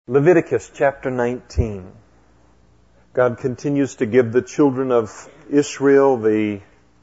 Leviticus chapter 19. God continues to give the children of Israel the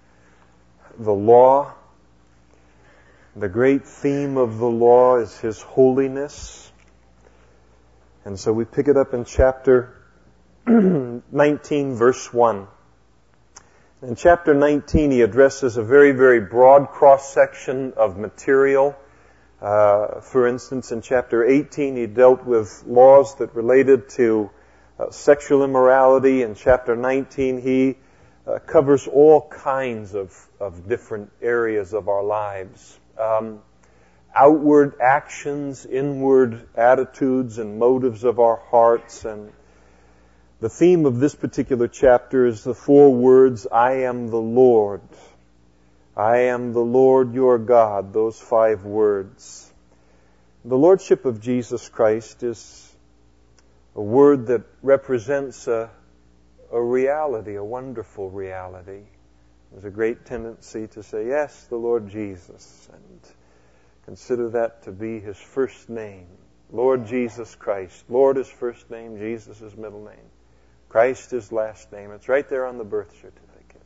law. The great theme of the law is His holiness. And so we pick it up in chapter 19, verse 1. In chapter 19, he addresses a very, very broad cross-section of material. For instance, in chapter 18, he dealt with laws that related to sexual immorality. In chapter 19, he covers all kinds of different areas of our lives. Outward actions, inward attitudes and motives of our hearts. And the theme of this particular chapter is the four words, I am the Lord. I am the Lord your God, those 5 words. The Lordship of Jesus Christ is a word that represents a reality, a wonderful reality. There's a great tendency to say, yes, the Lord Jesus, and consider that to be His first name. Lord Jesus Christ. Lord is first name, Jesus is middle name. Christ is last name. It's right there on the birth certificate.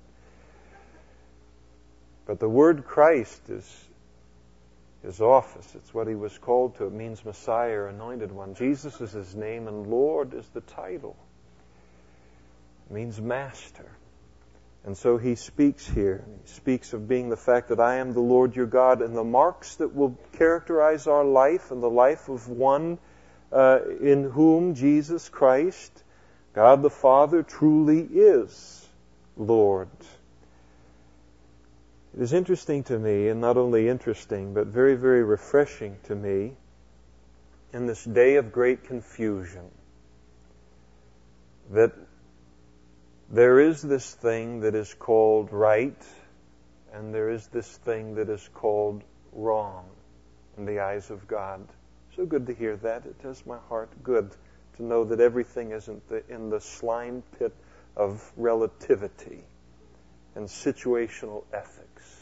But the word Christ is His office. It's what He was called to. It means Messiah, anointed one. Jesus is His name, and Lord is the title. It means master. And so He speaks here. He speaks of being the fact that I am the Lord your God, and the marks that will characterize our life and the life of one in whom Jesus Christ, God the Father, truly is Lord. It is interesting to me, and not only interesting, but very, very refreshing to me, in this day of great confusion, that there is this thing that is called right, and there is this thing that is called wrong in the eyes of God. So good to hear that. It does my heart good to know that everything isn't in the slime pit of relativity and situational ethics.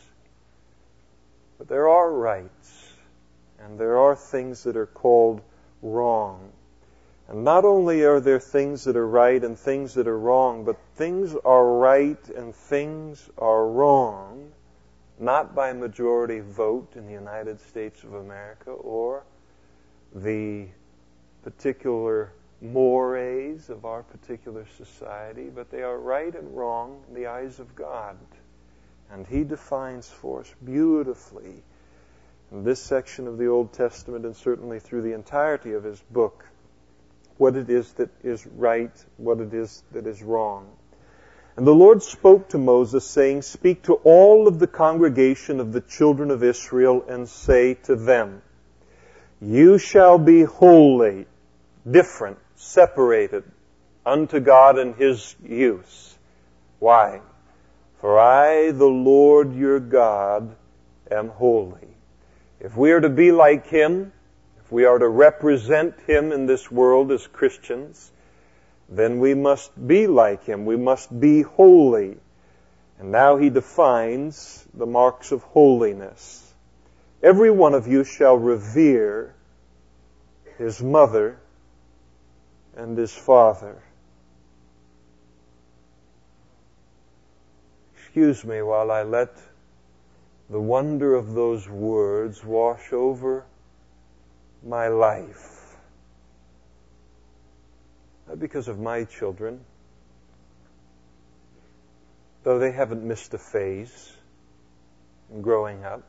But there are rights, and there are things that are called wrong. And not only are there things that are right and things that are wrong, but things are right and things are wrong, not by majority vote in the United States of America or the particular mores of our particular society, but they are right and wrong in the eyes of God. And He defines for us beautifully in this section of the Old Testament, and certainly through the entirety of His book, what it is that is right, what it is that is wrong. And the Lord spoke to Moses, saying, speak to all of the congregation of the children of Israel and say to them, you shall be holy, different, separated unto God and His use. Why? For I, the Lord your God, am holy. If we are to be like Him, if we are to represent Him in this world as Christians, then we must be like Him. We must be holy. And now He defines the marks of holiness. Every one of you shall revere his mother and his father. Excuse me while I let the wonder of those words wash over my life. Not because of my children, though they haven't missed a phase in growing up,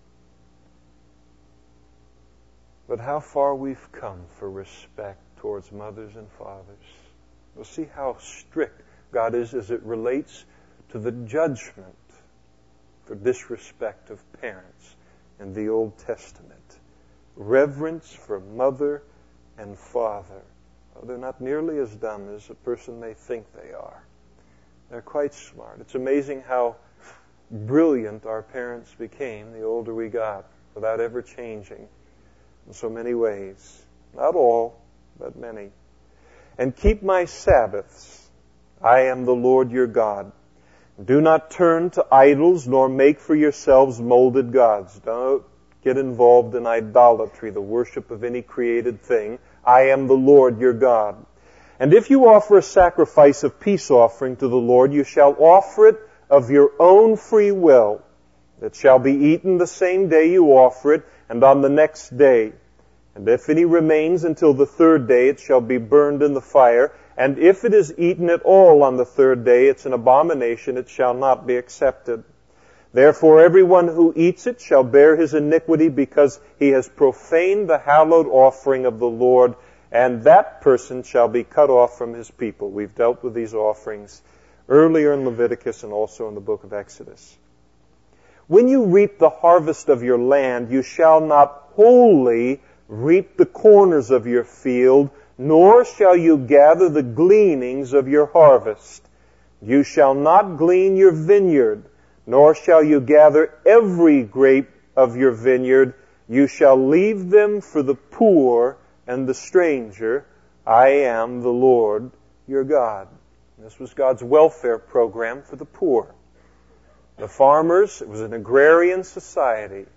but how far we've come for respect towards mothers and fathers. We'll see how strict God is as it relates to the judgment for disrespect of parents in the Old Testament. Reverence for mother and father. Oh, they're not nearly as dumb as a person may think they are. They're quite smart. It's amazing how brilliant our parents became the older we got, without ever changing in so many ways. Not all, but many. And keep my Sabbaths. I am the Lord your God. Do not turn to idols, nor make for yourselves molded gods. Don't get involved in idolatry, the worship of any created thing. I am the Lord your God. And if you offer a sacrifice of peace offering to the Lord, you shall offer it of your own free will. It shall be eaten the same day you offer it, and on the next day. And if any remains until the third day, it shall be burned in the fire. And if it is eaten at all on the third day, it's an abomination, it shall not be accepted. Therefore everyone who eats it shall bear his iniquity, because he has profaned the hallowed offering of the Lord, and that person shall be cut off from his people. We've dealt with these offerings earlier in Leviticus and also in the book of Exodus. When you reap the harvest of your land, you shall not wholly reap the corners of your field, nor shall you gather the gleanings of your harvest. You shall not glean your vineyard, nor shall you gather every grape of your vineyard. You shall leave them for the poor and the stranger. I am the Lord your God. This was God's welfare program for the poor. The farmers, it was an agrarian society.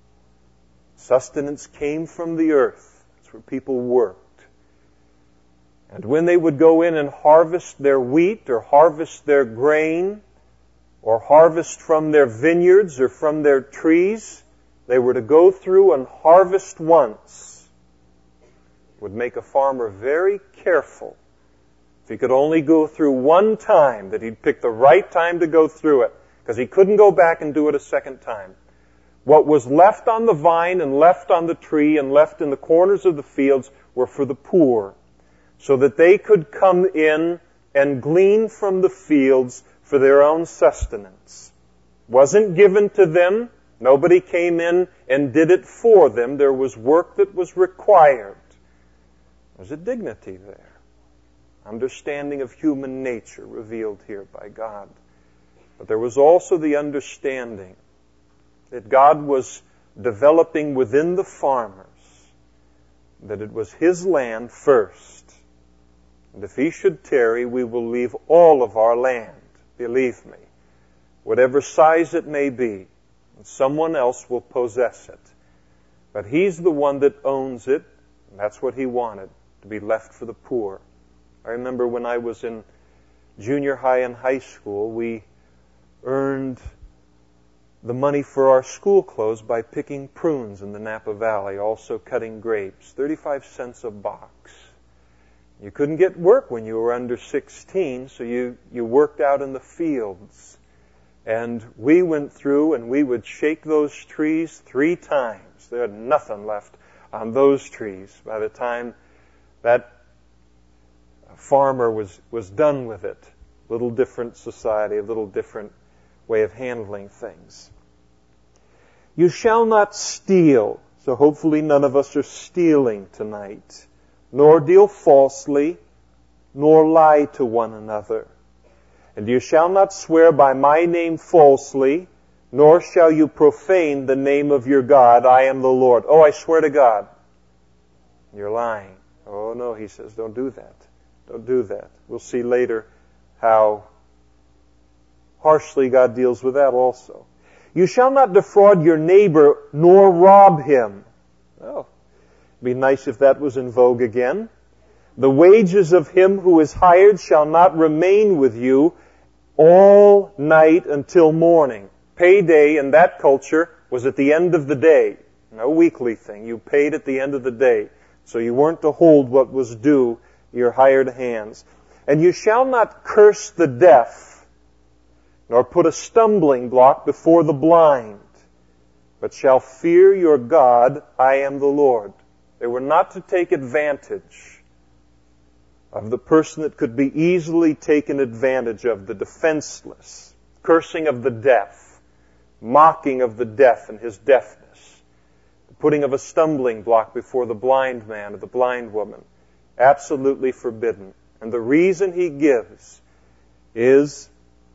Sustenance came from the earth. That's where people worked. And when they would go in and harvest their wheat or harvest their grain or harvest from their vineyards or from their trees, they were to go through and harvest once. It would make a farmer very careful. If he could only go through one time, that he'd pick the right time to go through it, because he couldn't go back and do it a second time. What was left on the vine and left on the tree and left in the corners of the fields were for the poor, so that they could come in and glean from the fields for their own sustenance. Wasn't given to them. Nobody came in and did it for them. There was work that was required. There's a dignity there. Understanding of human nature revealed here by God. But there was also the understanding that God was developing within the farmers that it was His land first. And if He should tarry, we will leave all of our land, believe me, whatever size it may be, and someone else will possess it. But He's the one that owns it, and that's what He wanted, to be left for the poor. I remember when I was in junior high and high school, we earned the money for our school clothes by picking prunes in the Napa Valley, also cutting grapes, 35 cents a box. You couldn't get work when you were under 16, so you worked out in the fields. And we went through and we would shake those trees 3 times. There had nothing left on those trees by the time that farmer was done with it. A little different society, a little different way of handling things. You shall not steal. So hopefully none of us are stealing tonight. Nor deal falsely, nor lie to one another. And you shall not swear by my name falsely, nor shall you profane the name of your God. I am the Lord. Oh, I swear to God. You're lying. Oh, no, he says, don't do that. Don't do that. We'll see later how harshly God deals with that also. You shall not defraud your neighbor, nor rob him. Oh, it'd be nice if that was in vogue again. The wages of him who is hired shall not remain with you all night until morning. Payday in that culture was at the end of the day. No weekly thing. You paid at the end of the day. So you weren't to hold what was due your hired hands. And you shall not curse the deaf, nor put a stumbling block before the blind, but shall fear your God. I am the Lord. They were not to take advantage of the person that could be easily taken advantage of, the defenseless, cursing of the deaf, mocking of the deaf and his deafness, the putting of a stumbling block before the blind man or the blind woman. Absolutely forbidden. And the reason he gives is,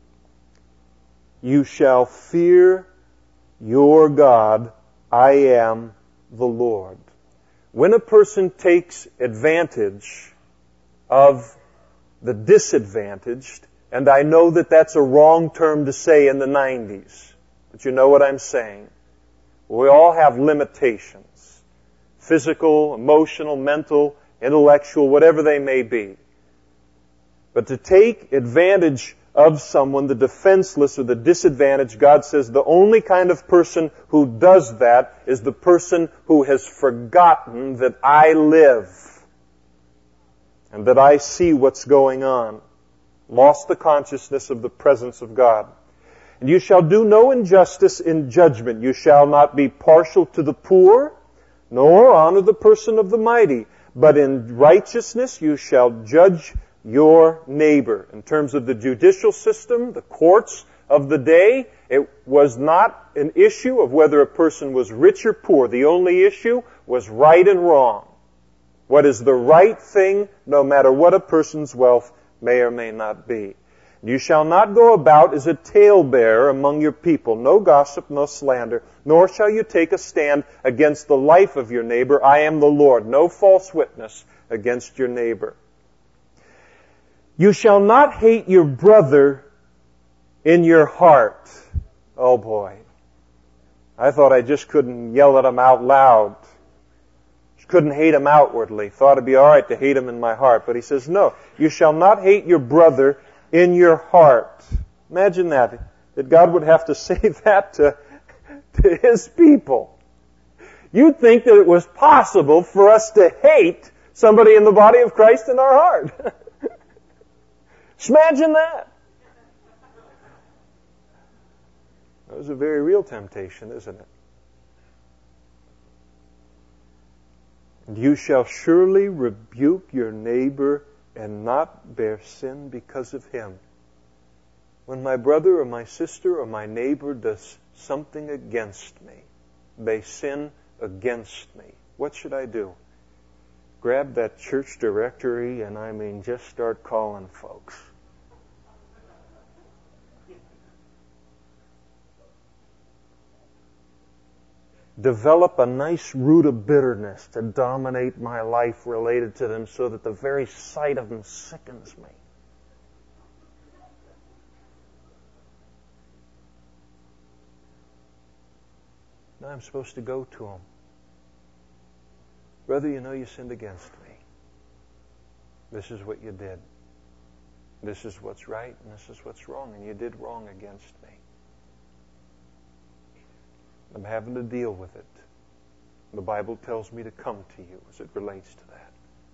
you shall fear your God. I am the Lord. When a person takes advantage of the disadvantaged, and I know that that's a wrong term to say in the 90s, but you know what I'm saying. We all have limitations. Physical, emotional, mental, intellectual, whatever they may be. But to take advantage of someone, the defenseless or the disadvantaged, God says the only kind of person who does that is the person who has forgotten that I live and that I see what's going on. Lost the consciousness of the presence of God. And you shall do no injustice in judgment. You shall not be partial to the poor, nor honor the person of the mighty. But in righteousness you shall judge your neighbor. In terms of the judicial system, the courts of the day, it was not an issue of whether a person was rich or poor. The only issue was right and wrong. What is the right thing, no matter what a person's wealth may or may not be. You shall not go about as a talebearer among your people. No gossip, no slander, nor shall you take a stand against the life of your neighbor. I am the Lord. No false witness against your neighbor. You shall not hate your brother in your heart. Oh boy. I thought I just couldn't yell at him out loud. Just couldn't hate him outwardly. Thought it'd be alright to hate him in my heart. But he says, no. You shall not hate your brother in your heart. Imagine that God would have to say that to His people. You'd think that it was possible for us to hate somebody in the body of Christ in our heart. Just imagine that. That was a very real temptation, isn't it? And you shall surely rebuke your neighbor and not bear sin because of him. When my brother or my sister or my neighbor does something against me, they sin against me, what should I do? Grab that church directory and just start calling folks. Develop a nice root of bitterness to dominate my life related to them so that the very sight of them sickens me. Now I'm supposed to go to them. Brother, you know you sinned against me. This is what you did. This is what's right and this is what's wrong, and you did wrong against me. I'm having to deal with it. The Bible tells me to come to you as it relates to that.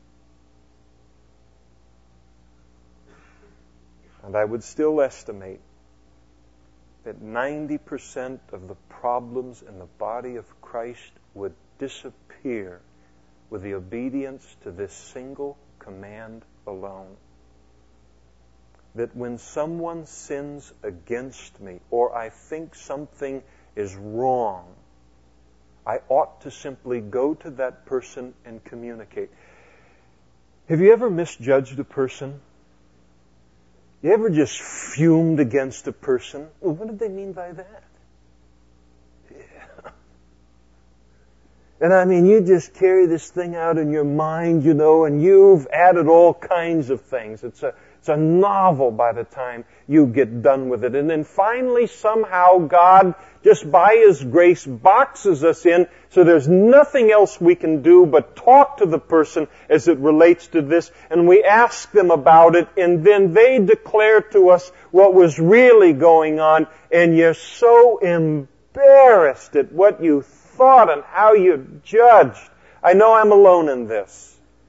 And I would still estimate that 90% of the problems in the body of Christ would disappear with the obedience to this single command alone. That when someone sins against me, or I think something is wrong, I ought to simply go to that person and communicate. Have you ever misjudged a person? You ever just fumed against a person? Well, what did they mean by that? Yeah. And you just carry this thing out in your mind, and you've added all kinds of things. It's a novel by the time you get done with it. And then finally, somehow, God, just by His grace, boxes us in so there's nothing else we can do but talk to the person as it relates to this. And we ask them about it, and then they declare to us what was really going on. And you're so embarrassed at what you thought and how you judged. I know I'm alone in this.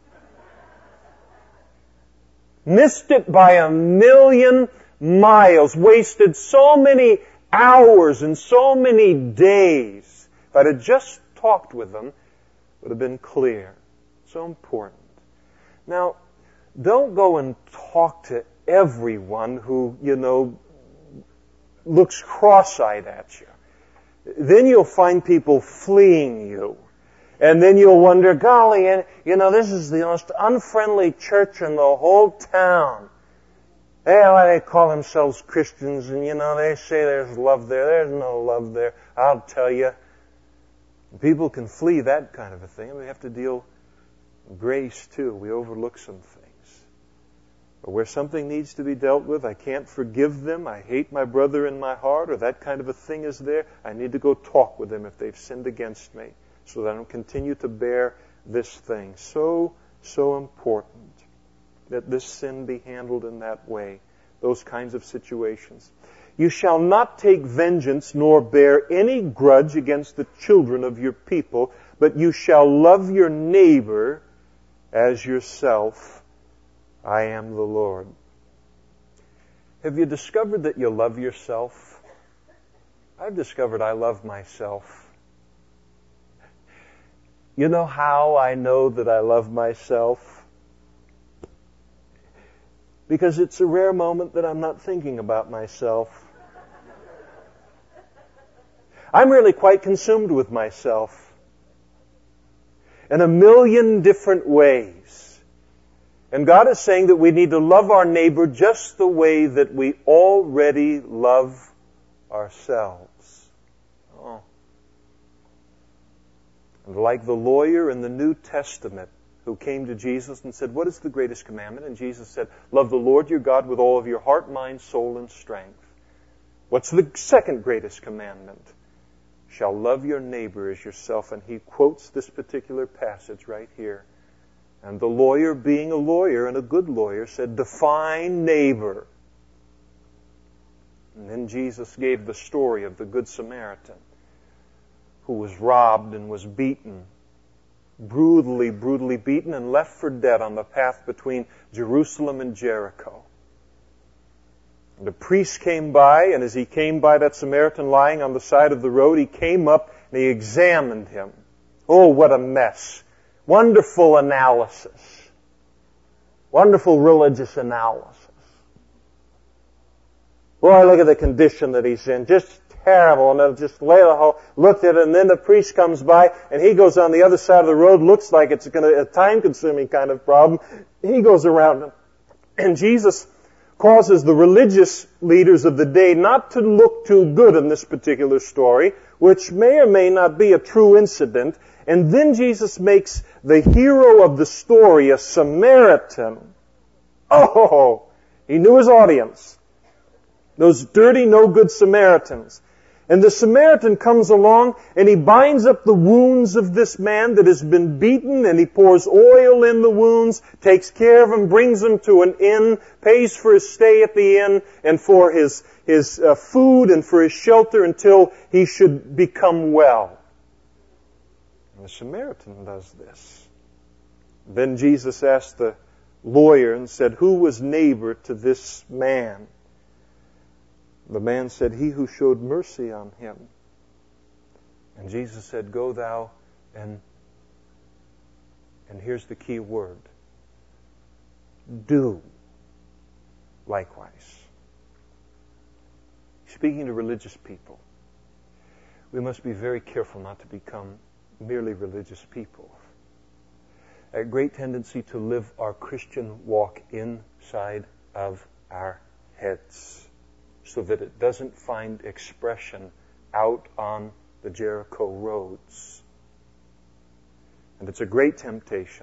Missed it by 1,000,000 miles. Wasted so many hours and so many days. If I'd have just talked with them, it would have been clear. So important. Now, don't go and talk to everyone who, looks cross-eyed at you. Then you'll find people fleeing you. And then you'll wonder, golly, this is the most unfriendly church in the whole town. They call themselves Christians, and they say there's love there. There's no love there. I'll tell you. People can flee that kind of a thing. We have to deal with grace too. We overlook some things. or where something needs to be dealt with, I can't forgive them, I hate my brother in my heart, or that kind of a thing is there, I need to go talk with them if they've sinned against me, so that I don't continue to bear this thing. So important that this sin be handled in that way, those kinds of situations. You shall not take vengeance nor bear any grudge against the children of your people, but you shall love your neighbor as yourself. I am the Lord. Have you discovered that you love yourself? I've discovered I love myself. You know how I know that I love myself? Because it's a rare moment that I'm not thinking about myself. I'm really quite consumed with myself in a million different ways. And God is saying that we need to love our neighbor just the way that we already love ourselves. Oh. And like the lawyer in the New Testament who came to Jesus and said, what is the greatest commandment? And Jesus said, love the Lord your God with all of your heart, mind, soul, and strength. What's the second greatest commandment? Shall love your neighbor as yourself. And he quotes this particular passage right here. And the lawyer, being a lawyer and a good lawyer, said, define neighbor. And then Jesus gave the story of the Good Samaritan who was robbed and was beaten, brutally beaten and left for dead on the path between Jerusalem and Jericho. And a priest came by, and as he came by that Samaritan lying on the side of the road, he came up and he examined him. Oh, what a mess. Wonderful analysis. Wonderful religious analysis. Boy, look at the condition that he's in. Just terrible. And they'll just lay the whole, looked at it, and then the priest comes by, and he goes on the other side of the road, looks like it's going to a time-consuming kind of problem. He goes around him. And Jesus causes the religious leaders of the day not to look too good in this particular story, which may or may not be a true incident. And then Jesus makes the hero of the story a Samaritan. Oh, he knew his audience. Those dirty, no good Samaritans. And the Samaritan comes along and he binds up the wounds of this man that has been beaten, and he pours oil in the wounds, takes care of him, brings him to an inn, pays for his stay at the inn and for his food and for his shelter until he should become well. And the Samaritan does this. Then Jesus asked the lawyer and said, who was neighbor to this man? The man said, he who showed mercy on him. And Jesus said, go thou and here's the key word, do likewise. Speaking to religious people, we must be very careful not to become merely religious people. A great tendency to live our Christian walk inside of our heads, so that it doesn't find expression out on the Jericho roads. And it's a great temptation.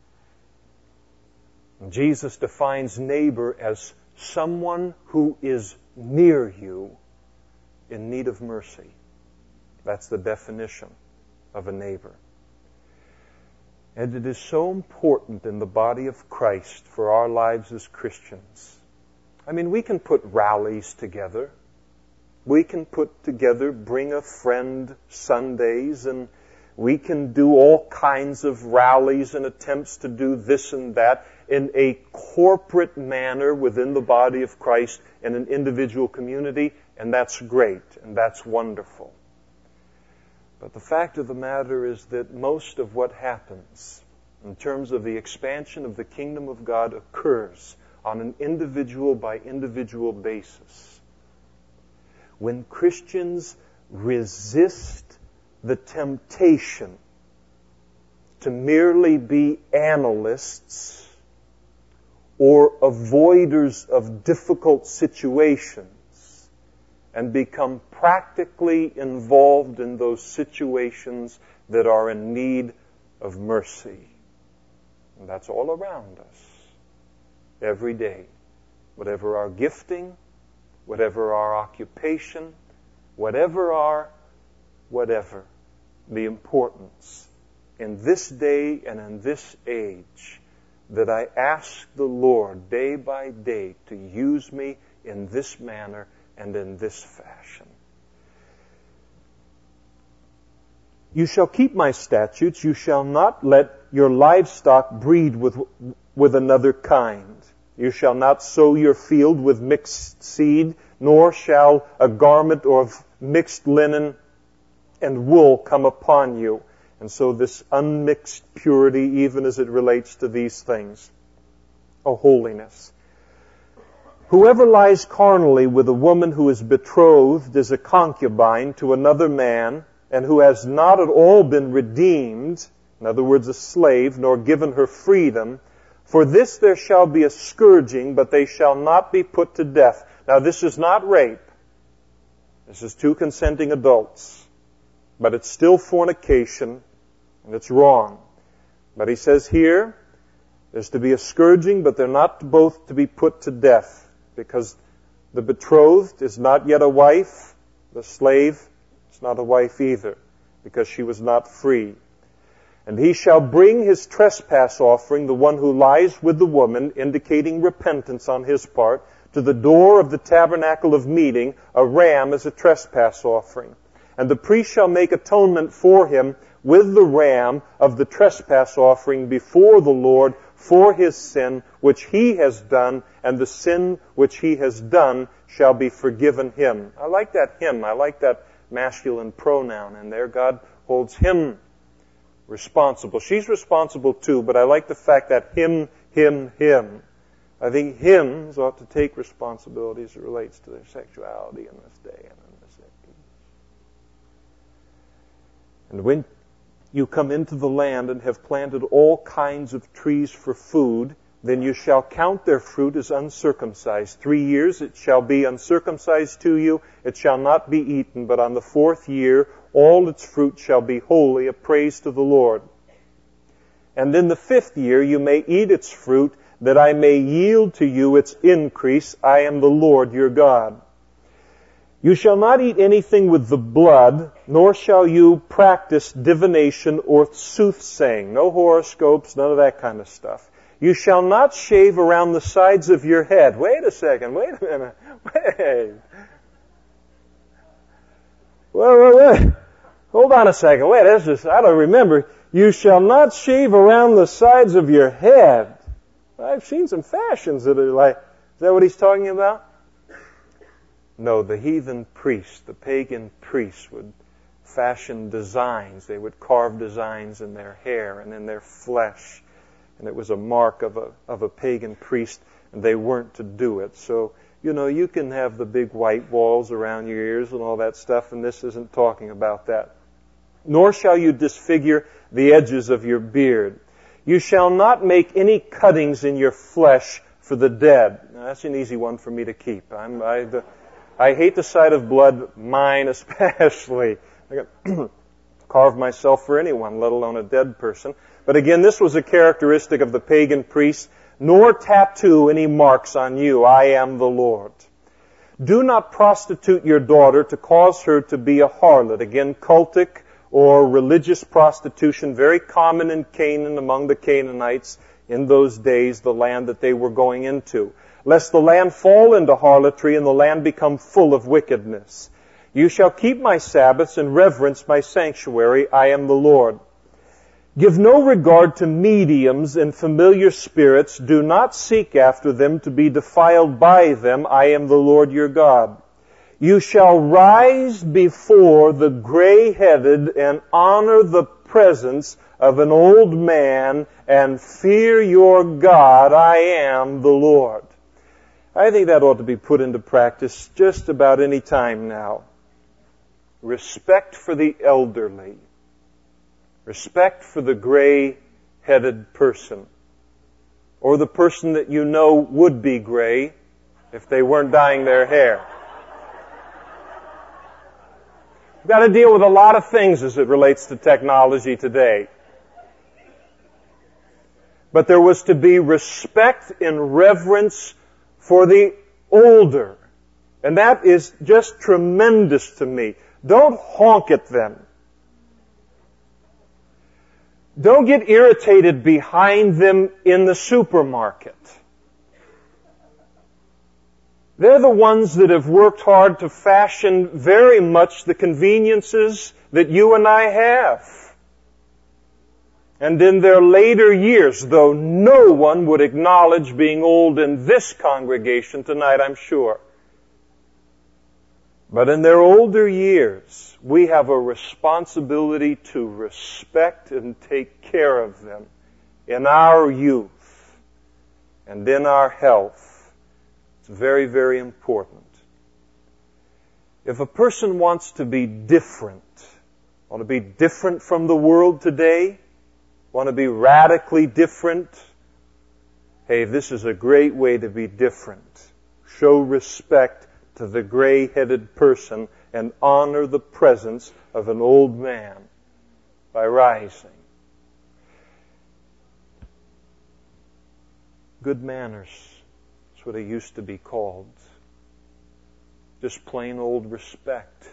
And Jesus defines neighbor as someone who is near you in need of mercy. That's the definition of a neighbor. And it is so important in the body of Christ for our lives as Christians. I mean, we can put rallies together. We can put together Bring a Friend Sundays, and we can do all kinds of rallies and attempts to do this and that in a corporate manner within the body of Christ in an individual community, and that's great, and that's wonderful. But the fact of the matter is that most of what happens in terms of the expansion of the kingdom of God occurs on an individual by individual basis. When Christians resist the temptation to merely be analysts or avoiders of difficult situations and become practically involved in those situations that are in need of mercy. And that's all around us. every day. Whatever our gifting, whatever our occupation, whatever, the importance in this day and in this age that I ask the Lord day by day to use me in this manner and in this fashion. You shall keep my statutes. You shall not let your livestock breed with another kind. You shall not sow your field with mixed seed, nor shall a garment of mixed linen and wool come upon you. And so this unmixed purity, even as it relates to these things, a holiness. Whoever lies carnally with a woman who is betrothed is a concubine to another man, and who has not at all been redeemed, in other words, a slave, nor given her freedom, for this there shall be a scourging, but they shall not be put to death. Now this is not rape. This is two consenting adults. But it's still fornication, and it's wrong. But he says here, there's to be a scourging, but they're not both to be put to death, because the betrothed is not yet a wife, the slave is not a wife either, because she was not free. And he shall bring his trespass offering, the one who lies with the woman, indicating repentance on his part, to the door of the tabernacle of meeting, a ram as a trespass offering. And the priest shall make atonement for him with the ram of the trespass offering before the Lord for his sin which he has done, and the sin which he has done shall be forgiven him. I like that him. I like that masculine pronoun in there. God holds him responsible. She's responsible too, but I like the fact that him. I think hymns ought to take responsibility as it relates to their sexuality in this day and in this age. And when you come into the land and have planted all kinds of trees for food, then you shall count their fruit as uncircumcised. 3 years it shall be uncircumcised to you. It shall not be eaten, but on the 4th year all its fruit shall be holy, a praise to the Lord. And in the 5th year you may eat its fruit, that I may yield to you its increase. I am the Lord your God. You shall not eat anything with the blood, nor shall you practice divination or soothsaying. No horoscopes, none of that kind of stuff. You shall not shave around the sides of your head. Wait a second, wait a minute. Wait. Hold on a second. Wait, I don't remember. You shall not shave around the sides of your head. I've seen some fashions that are like, is that what he's talking about? No, the heathen priests, the pagan priests would fashion designs. They would carve designs in their hair and in their flesh. And it was a mark of a pagan priest, and they weren't to do it. So, you can have the big white walls around your ears and all that stuff, and this isn't talking about that. Nor shall you disfigure the edges of your beard. You shall not make any cuttings in your flesh for the dead. Now, that's an easy one for me to keep. I hate the sight of blood, mine especially. I can carve myself for anyone, let alone a dead person. But again, this was a characteristic of the pagan priests. Nor tattoo any marks on you. I am the Lord. Do not prostitute your daughter to cause her to be a harlot. Again, cultic or religious prostitution, very common in Canaan among the Canaanites in those days, the land that they were going into. Lest the land fall into harlotry and the land become full of wickedness. You shall keep my Sabbaths and reverence my sanctuary. I am the Lord. Give no regard to mediums and familiar spirits. Do not seek after them to be defiled by them. I am the Lord your God. You shall rise before the gray-headed and honor the presence of an old man and fear your God. I am the Lord. I think that ought to be put into practice just about any time now. Respect for the elderly. Respect for the gray-headed person. Or the person that you know would be gray if they weren't dyeing their hair. We've got to deal with a lot of things as it relates to technology today. but there was to be respect and reverence for the older. And that is just tremendous to me. Don't honk at them. Don't get irritated behind them in the supermarket. They're the ones that have worked hard to fashion very much the conveniences that you and I have. And in their later years, though no one would acknowledge being old in this congregation tonight, I'm sure. But in their older years, we have a responsibility to respect and take care of them in our youth and in our health. It's very, very important. If a person wants to be different, want to be different from the world today, want to be radically different, hey, this is a great way to be different. Show respect to the gray-headed person and honor the presence of an old man by rising. Good manners. That's what it used to be called. Just plain old respect.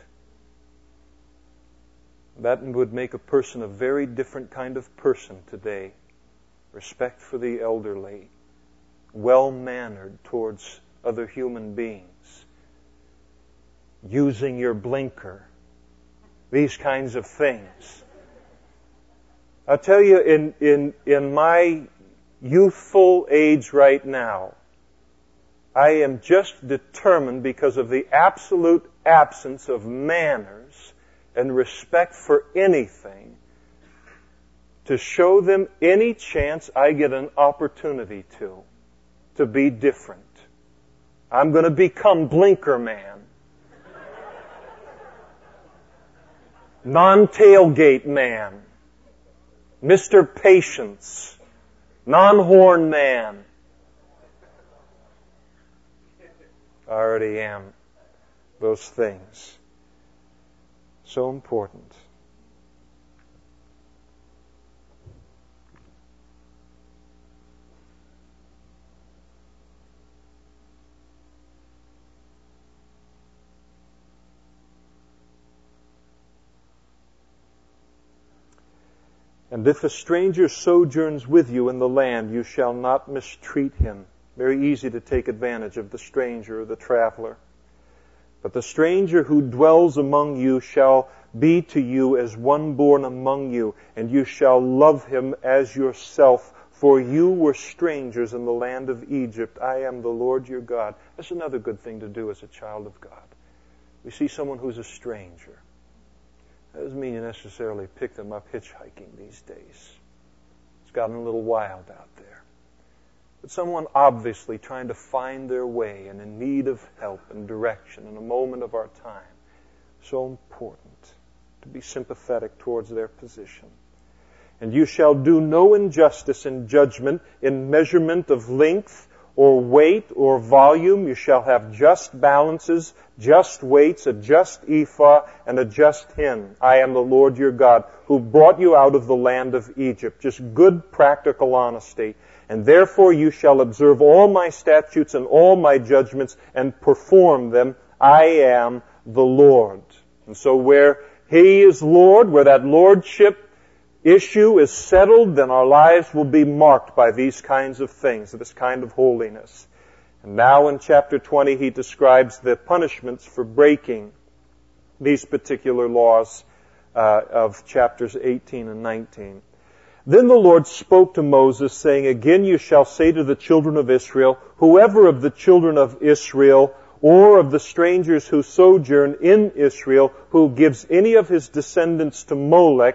That would make a person a very different kind of person today. Respect for the elderly. Well-mannered towards other human beings. Using your blinker. These kinds of things. I'll tell you, in my youthful age right now, I am just determined, because of the absolute absence of manners and respect for anything, to show them any chance I get an opportunity to be different. I'm going to become Blinker Man. Non-tailgate man. Mr. Patience. Non-horn man. I already am those things. So important. And if a stranger sojourns with you in the land, you shall not mistreat him. Very easy to take advantage of the stranger or the traveler. But the stranger who dwells among you shall be to you as one born among you, and you shall love him as yourself, for you were strangers in the land of Egypt. I am the Lord your God. That's another good thing to do as a child of God. We see someone who's a stranger. That doesn't mean you necessarily pick them up hitchhiking these days. It's gotten a little wild out there. But someone obviously trying to find their way and in need of help and direction in a moment of our time. So important to be sympathetic towards their position. And you shall do no injustice in judgment, in measurement of length or weight or volume. You shall have just balances, just weights, a just ephah, and a just hin. I am the Lord your God, who brought you out of the land of Egypt. Just good, practical honesty. And therefore you shall observe all my statutes and all my judgments and perform them. I am the Lord. And so where He is Lord, where that lordship issue is settled, then our lives will be marked by these kinds of things, this kind of holiness. And now in chapter 20, he describes the punishments for breaking these particular laws of chapters 18 and 19. Then the Lord spoke to Moses, saying, Again you shall say to the children of Israel, whoever of the children of Israel or of the strangers who sojourn in Israel, who gives any of his descendants to Molech,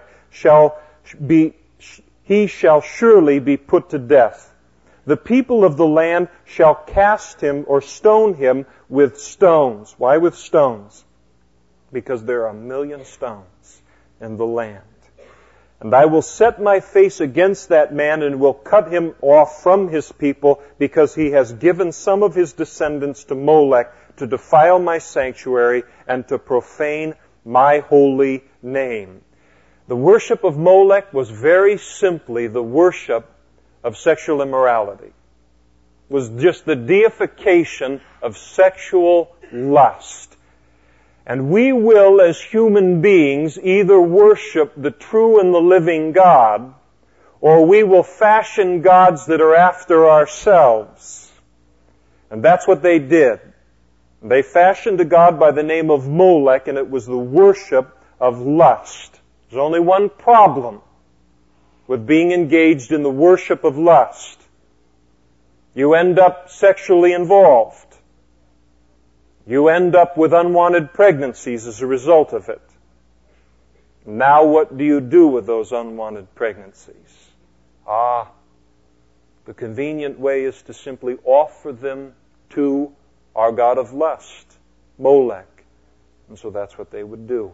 he shall surely be put to death. The people of the land shall cast him or stone him with stones. Why with stones? Because there are 1,000,000 stones in the land. And I will set my face against that man and will cut him off from his people, because he has given some of his descendants to Molech to defile my sanctuary and to profane my holy name. The worship of Molech was very simply the worship of sexual immorality. Was just the deification of sexual lust. And we will, as human beings, either worship the true and the living God, or we will fashion gods that are after ourselves. And that's what they did. They fashioned a god by the name of Molech, and it was the worship of lust. There's only one problem with being engaged in the worship of lust. You end up sexually involved. You end up with unwanted pregnancies as a result of it. Now what do you do with those unwanted pregnancies? The convenient way is to simply offer them to our god of lust, Molech. And so that's what they would do.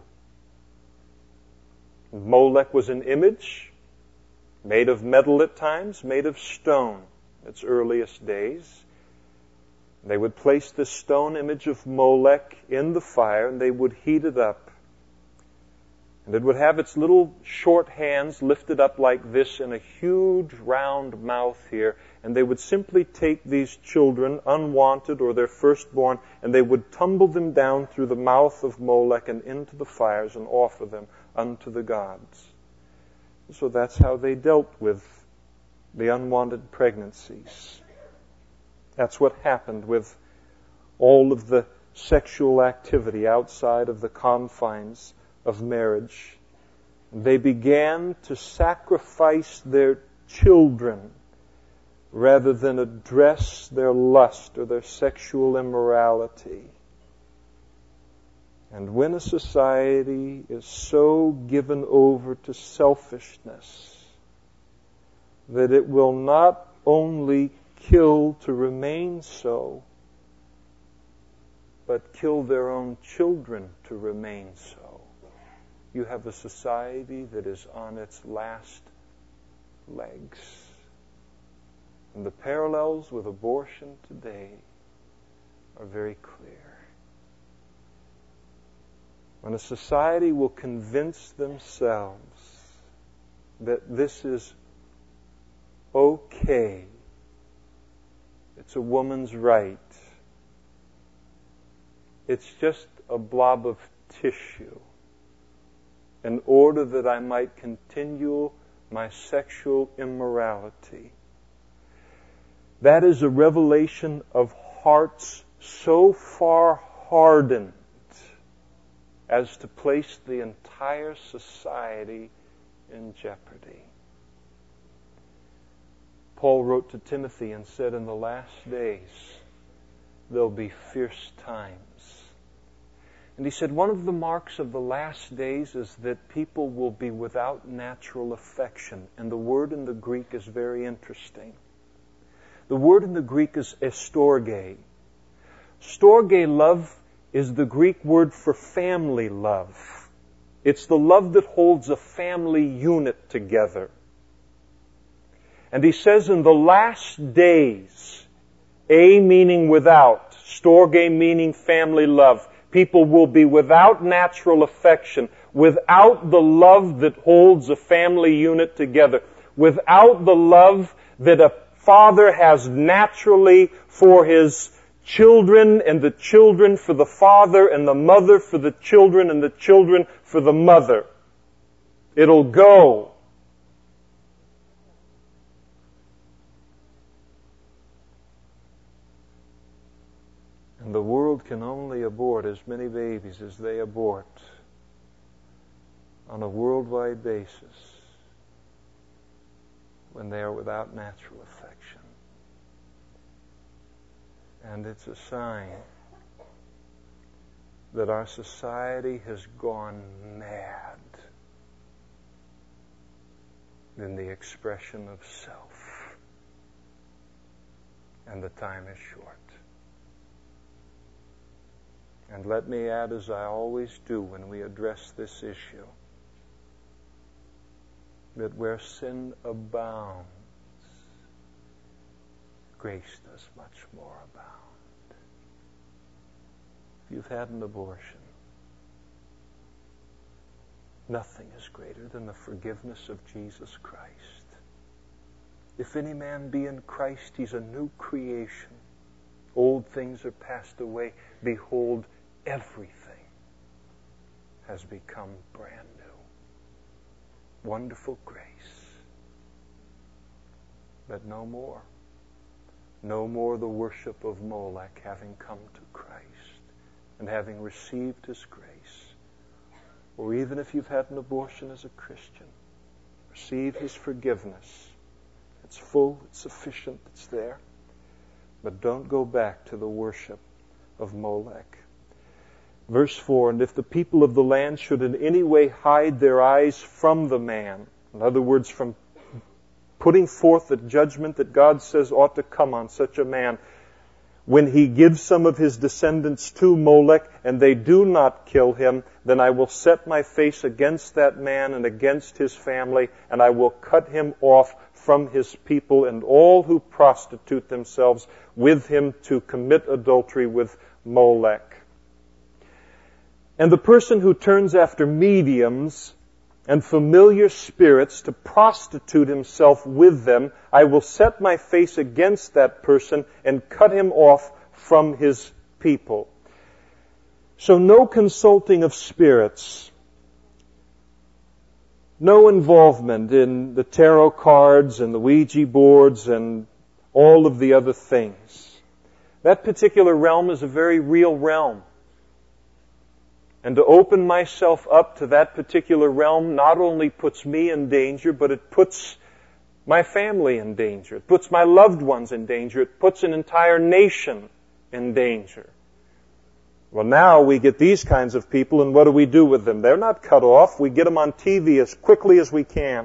Molech was an image, made of metal at times, made of stone, its earliest days. They would place this stone image of Molech in the fire, and they would heat it up. And it would have its little short hands lifted up like this and a huge round mouth here. And they would simply take these children, unwanted or their firstborn, and they would tumble them down through the mouth of Molech and into the fires and offer them unto the gods. So that's how they dealt with the unwanted pregnancies. That's what happened with all of the sexual activity outside of the confines of marriage. They began to sacrifice their children rather than address their lust or their sexual immorality. And when a society is so given over to selfishness that it will not only kill to remain so, but kill their own children to remain so, you have a society that is on its last legs. And the parallels with abortion today are very clear. When a society will convince themselves that this is okay, it's a woman's right, it's just a blob of tissue, in order that I might continue my sexual immorality. That is a revelation of hearts so far hardened as to place the entire society in jeopardy. Paul wrote to Timothy and said, in the last days, there'll be fierce times. And he said, one of the marks of the last days is that people will be without natural affection. And the word in the Greek is very interesting. The word in the Greek is estorge. Storge love is the Greek word for family love. It's the love that holds a family unit together. And he says in the last days, a meaning without, storge meaning family love, people will be without natural affection, without the love that holds a family unit together, without the love that a father has naturally for his children, and the children for the father, and the mother for the children, and the children for the mother. It'll go. And the world can only abort as many babies as they abort on a worldwide basis when they are without natural affection. And it's a sign that our society has gone mad in the expression of self. And the time is short. And let me add, as I always do when we address this issue, that where sin abounds, grace does much more abound. If you've had an abortion, nothing is greater than the forgiveness of Jesus Christ. If any man be in Christ, he's a new creation. Old things are passed away. Behold, everything has become brand new. Wonderful grace. But no more. No more the worship of Molech, having come to Christ and having received His grace. Or even if you've had an abortion as a Christian, receive His forgiveness. It's full, it's sufficient, it's there. But don't go back to the worship of Molech. Verse 4, and if the people of the land should in any way hide their eyes from the man, in other words, from putting forth the judgment that God says ought to come on such a man, when he gives some of his descendants to Molech and they do not kill him, then I will set my face against that man and against his family, and I will cut him off from his people and all who prostitute themselves with him to commit adultery with Molech. And the person who turns after mediums and familiar spirits to prostitute himself with them, I will set my face against that person and cut him off from his people. So no consulting of spirits, no involvement in the tarot cards and the Ouija boards and all of the other things. That particular realm is a very real realm. And to open myself up to that particular realm not only puts me in danger, but it puts my family in danger. It puts my loved ones in danger. It puts an entire nation in danger. Well, now we get these kinds of people, and what do we do with them? They're not cut off. We get them on TV as quickly as we can.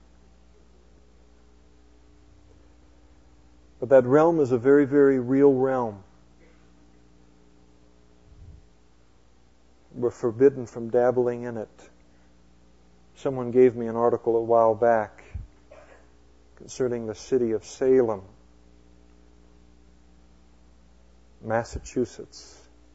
But that realm is a very, very real realm. We're forbidden from dabbling in it. Someone gave me an article a while back concerning the city of Salem, Massachusetts.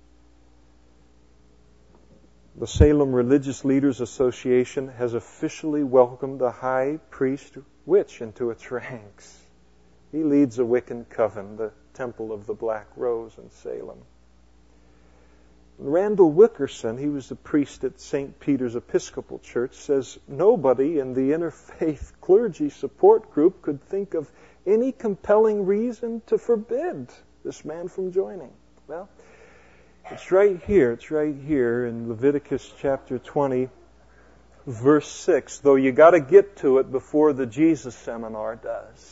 The Salem Religious Leaders Association has officially welcomed a high priest witch into its ranks. He leads a Wiccan coven, the Temple of the Black Rose in Salem. Randall Wickerson, he was a priest at St. Peter's Episcopal Church, says nobody in the interfaith clergy support group could think of any compelling reason to forbid this man from joining. Well, it's right here in Leviticus chapter 20, verse 6, though you got to get to it before the Jesus seminar does.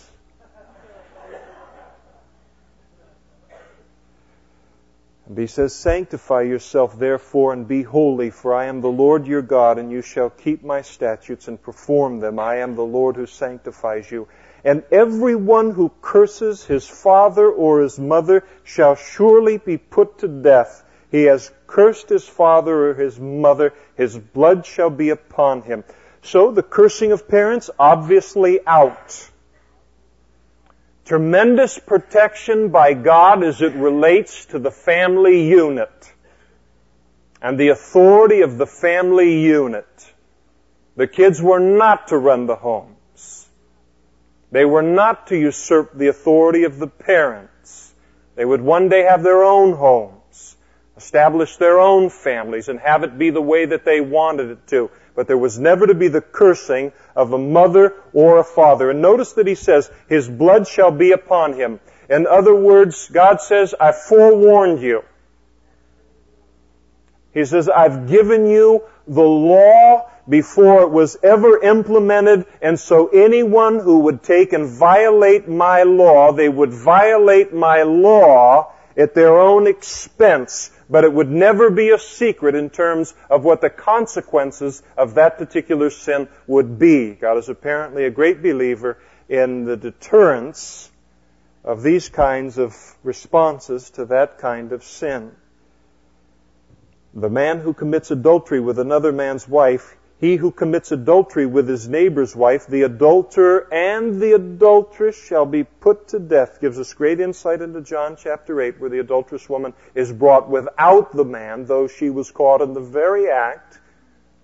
And he says, sanctify yourself therefore and be holy, for I am the Lord your God, and you shall keep my statutes and perform them. I am the Lord who sanctifies you. And everyone who curses his father or his mother shall surely be put to death. He has cursed his father or his mother, his blood shall be upon him. So the cursing of parents, obviously out. Tremendous protection by God as it relates to the family unit and the authority of the family unit. The kids were not to run the homes. They were not to usurp the authority of the parents. They would one day have their own homes, establish their own families, and have it be the way that they wanted it to. But there was never to be the cursing of a mother or a father. And notice that he says, his blood shall be upon him. In other words, God says, I forewarned you. He says, I've given you the law before it was ever implemented, and so anyone who would take and violate my law, they would violate my law at their own expense, but it would never be a secret in terms of what the consequences of that particular sin would be. God is apparently a great believer in the deterrence of these kinds of responses to that kind of sin. The man who commits adultery with another man's wife, he who commits adultery with his neighbor's wife, the adulterer and the adulteress shall be put to death. Gives us great insight into John chapter 8, where the adulterous woman is brought without the man, though she was caught in the very act.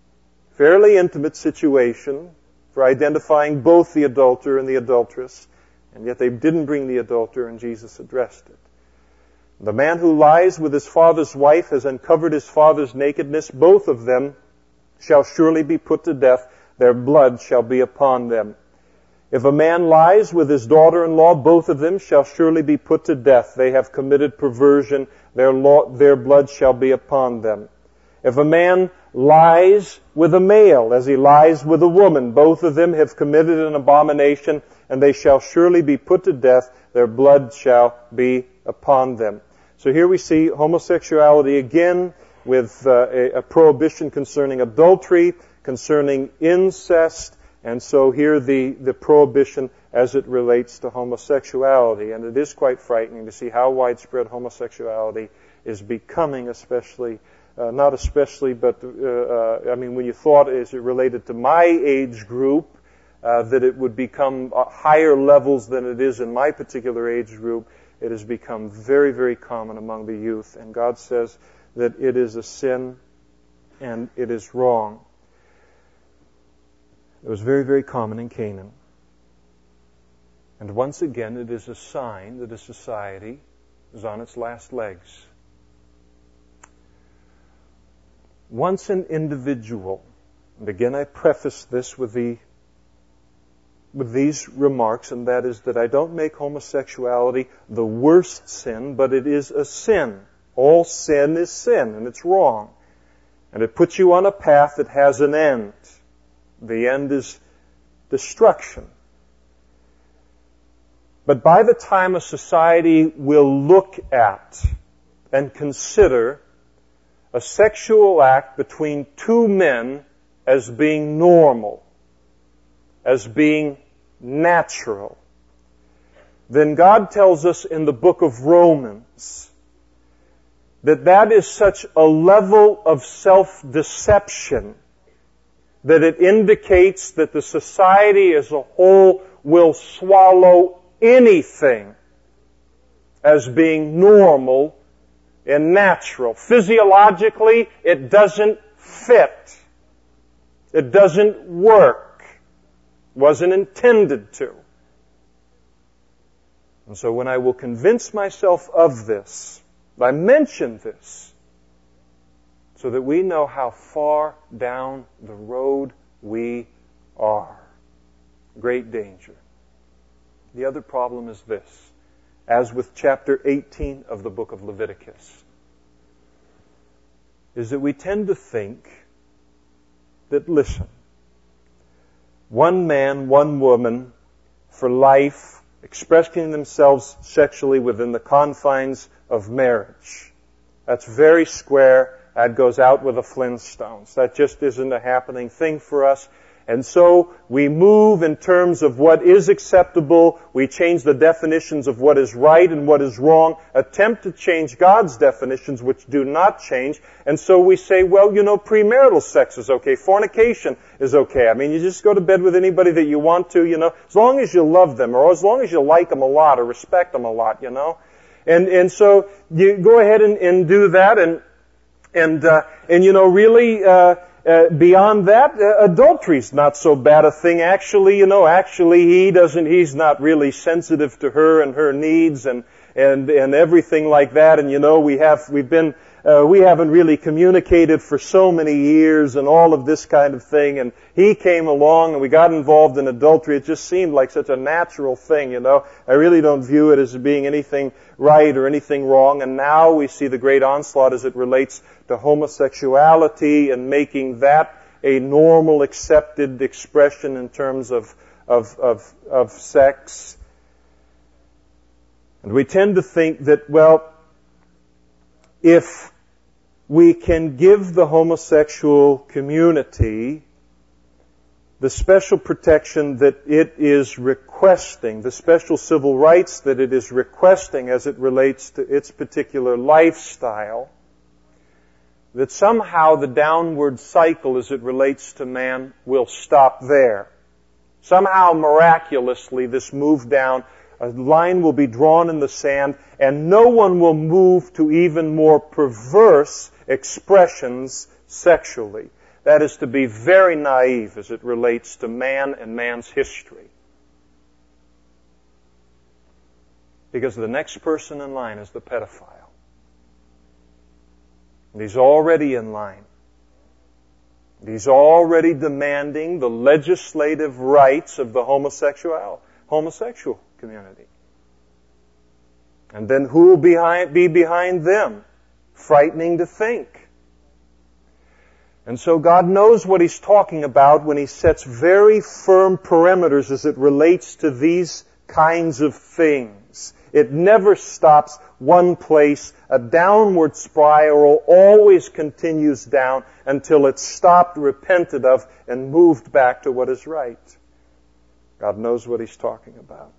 Fairly intimate situation for identifying both the adulterer and the adulteress. And yet they didn't bring the adulterer, and Jesus addressed it. The man who lies with his father's wife has uncovered his father's nakedness. Both of them shall surely be put to death. Their blood shall be upon them. If a man lies with his daughter-in-law, both of them shall surely be put to death. They have committed perversion. Their blood shall be upon them. If a man lies with a male as he lies with a woman, both of them have committed an abomination, and they shall surely be put to death. Their blood shall be upon them. So here we see homosexuality again with a prohibition concerning adultery, concerning incest, and so here the prohibition as it relates to homosexuality. And it is quite frightening to see how widespread homosexuality is becoming, especially, not especially, but when you thought as it related to my age group, that it would become higher levels than it is in my particular age group, it has become very, very common among the youth. And God says that it is a sin and it is wrong. It was very, very common in Canaan. And once again, it is a sign that a society is on its last legs. Once an individual, and again I preface this with these remarks, and that is that I don't make homosexuality the worst sin, but it is a sin. All sin is sin, and it's wrong. And it puts you on a path that has an end. The end is destruction. But by the time a society will look at and consider a sexual act between two men as being normal, as being natural, then God tells us in the book of Romans that is such a level of self-deception that it indicates that the society as a whole will swallow anything as being normal and natural. Physiologically, it doesn't fit. It doesn't work. Wasn't intended to. And so when I will convince myself of this, I mention this, so that we know how far down the road we are. Great danger. The other problem is this, as with chapter 18 of the book of Leviticus, is that we tend to think that, listen, one man, one woman, for life, expressing themselves sexually within the confines of marriage. That's very square. That goes out with the Flintstones. That just isn't a happening thing for us. And so we move in terms of what is acceptable. We change the definitions of what is right and what is wrong. Attempt to change God's definitions, which do not change. And so we say, well, premarital sex is okay. Fornication is okay. You just go to bed with anybody that you want to, as long as you love them, or as long as you like them a lot, or respect them a lot, And so you go ahead and do that, and really, beyond that, adultery's not so bad a thing. Actually, he's not really sensitive to her and her needs and everything like that. And we haven't really communicated for so many years and all of this kind of thing. And he came along and we got involved in adultery. It just seemed like such a natural thing, I really don't view it as being anything right or anything wrong. And now we see the great onslaught as it relates to homosexuality and making that a normal, accepted expression in terms of sex. And we tend to think that, well, if we can give the homosexual community the special protection that it is requesting, the special civil rights that it is requesting as it relates to its particular lifestyle, that somehow the downward cycle as it relates to man will stop there. Somehow, miraculously, this move down, a line will be drawn in the sand, and no one will move to even more perverse expressions sexually. That is to be very naive as it relates to man and man's history. Because the next person in line is the pedophile. And he's already in line. He's already demanding the legislative rights of the homosexual community. And then who will be behind them? Frightening to think. And so God knows what He's talking about when He sets very firm parameters as it relates to these kinds of things. It never stops one place. A downward spiral always continues down until it's stopped, repented of, and moved back to what is right. God knows what He's talking about.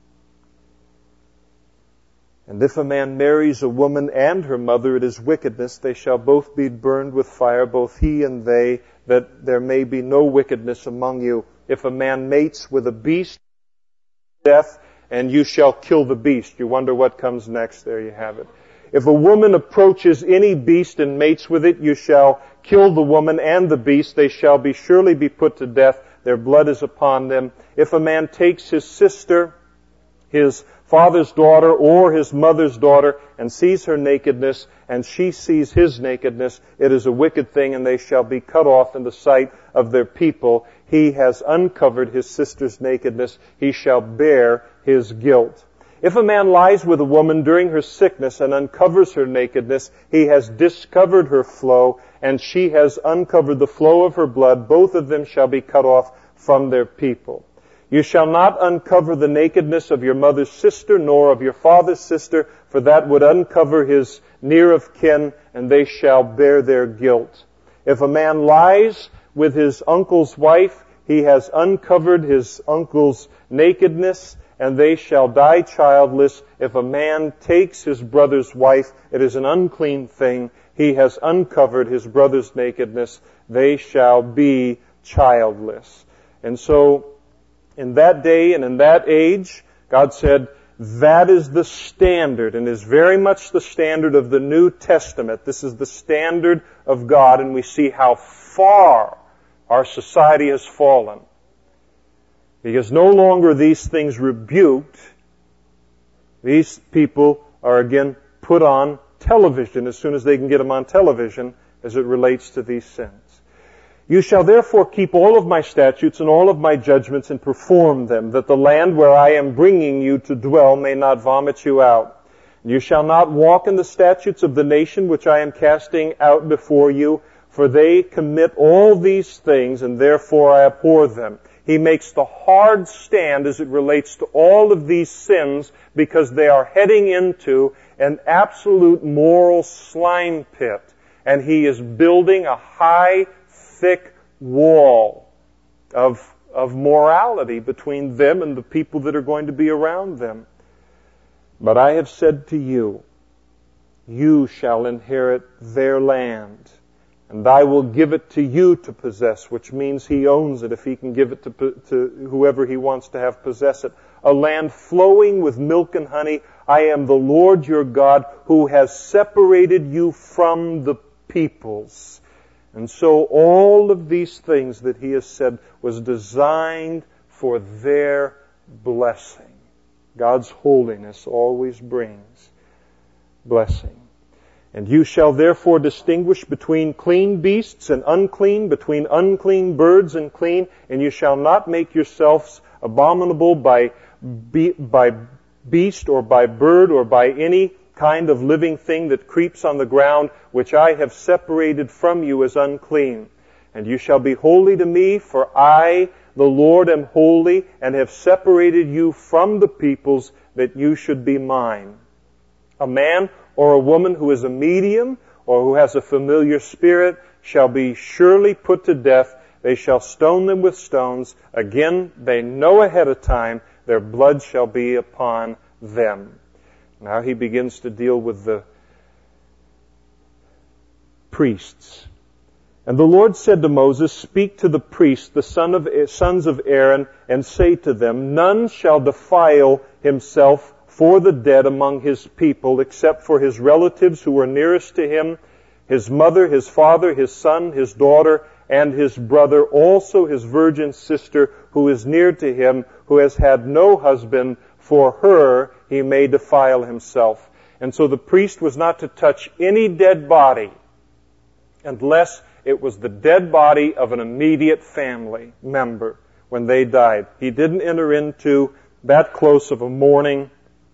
And if a man marries a woman and her mother, it is wickedness. They shall both be burned with fire, both he and they, that there may be no wickedness among you. If a man mates with a beast, death, and you shall kill the beast. You wonder what comes next. There you have it. If a woman approaches any beast and mates with it, you shall kill the woman and the beast. They shall surely be put to death. Their blood is upon them. If a man takes his sister, his father's daughter, or his mother's daughter, and sees her nakedness, and she sees his nakedness, it is a wicked thing, and they shall be cut off in the sight of their people. He has uncovered his sister's nakedness. He shall bear his guilt. If a man lies with a woman during her sickness and uncovers her nakedness, he has discovered her flow, and she has uncovered the flow of her blood. Both of them shall be cut off from their people. You shall not uncover the nakedness of your mother's sister, nor of your father's sister, for that would uncover his near of kin, and they shall bear their guilt. If a man lies with his uncle's wife, he has uncovered his uncle's nakedness, and they shall die childless. If a man takes his brother's wife, it is an unclean thing. He has uncovered his brother's nakedness. They shall be childless. And so, in that day and in that age, God said, that is the standard, and is very much the standard of the New Testament. This is the standard of God, and we see how far our society has fallen. Because no longer are these things rebuked. These people are again put on television as soon as they can get them on television as it relates to these sins. You shall therefore keep all of my statutes and all of my judgments and perform them, that the land where I am bringing you to dwell may not vomit you out. You shall not walk in the statutes of the nation which I am casting out before you, for they commit all these things, and therefore I abhor them. He makes the hard stand as it relates to all of these sins because they are heading into an absolute moral slime pit. And he is building a high, thick wall of morality between them and the people that are going to be around them. But I have said to you, you shall inherit their land, and I will give it to you to possess, which means he owns it if he can give it to whoever he wants to have possess it. A land flowing with milk and honey. I am the Lord your God who has separated you from the peoples. And so all of these things that he has said was designed for their blessing. God's holiness always brings blessing. And you shall therefore distinguish between clean beasts and unclean, between unclean birds and clean, and you shall not make yourselves abominable by beast or by bird or by any kind of living thing that creeps on the ground, which I have separated from you as unclean. And you shall be holy to me, for I, the Lord, am holy, and have separated you from the peoples, that you should be mine. A man or a woman who is a medium, or who has a familiar spirit, shall be surely put to death. They shall stone them with stones. Again, they know ahead of time, their blood shall be upon them. Now he begins to deal with the priests. And the Lord said to Moses, speak to the priests, the sons of Aaron, and say to them, none shall defile himself for the dead among his people, except for his relatives who are nearest to him, his mother, his father, his son, his daughter, and his brother, also his virgin sister, who is near to him, who has had no husband. For her he may defile himself. And so the priest was not to touch any dead body unless it was the dead body of an immediate family member when they died. He didn't enter into that close of a mourning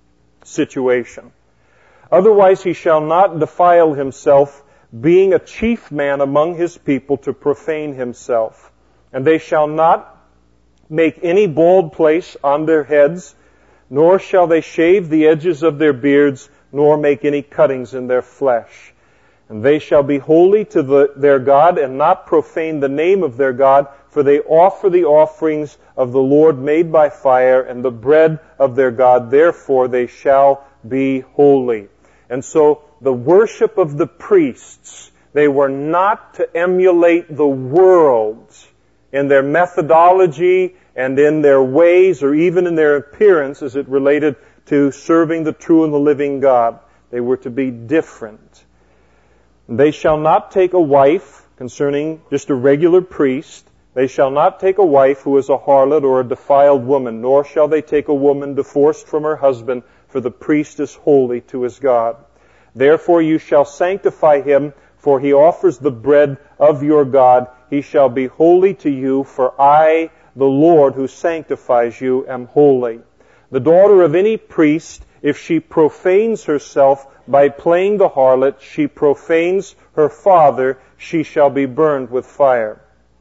situation. Otherwise he shall not defile himself, being a chief man among his people, to profane himself. And they shall not make any bald place on their heads, nor shall they shave the edges of their beards, nor make any cuttings in their flesh. And they shall be holy to their God, and not profane the name of their God, for they offer the offerings of the Lord made by fire, and the bread of their God. Therefore they shall be holy. And so the worship of the priests, they were not to emulate the world in their methodology and in their ways, or even in their appearance as it related to serving the true and the living God. They were to be different. They shall not take a wife, concerning just a regular priest, they shall not take a wife who is a harlot or a defiled woman, nor shall they take a woman divorced from her husband, for the priest is holy to his God. Therefore you shall sanctify him, for he offers the bread of your God. He shall be holy to you, for I, the Lord, who sanctifies you, am holy. The daughter of any priest, if she profanes herself by playing the harlot, she profanes her father, she shall be burned with fire.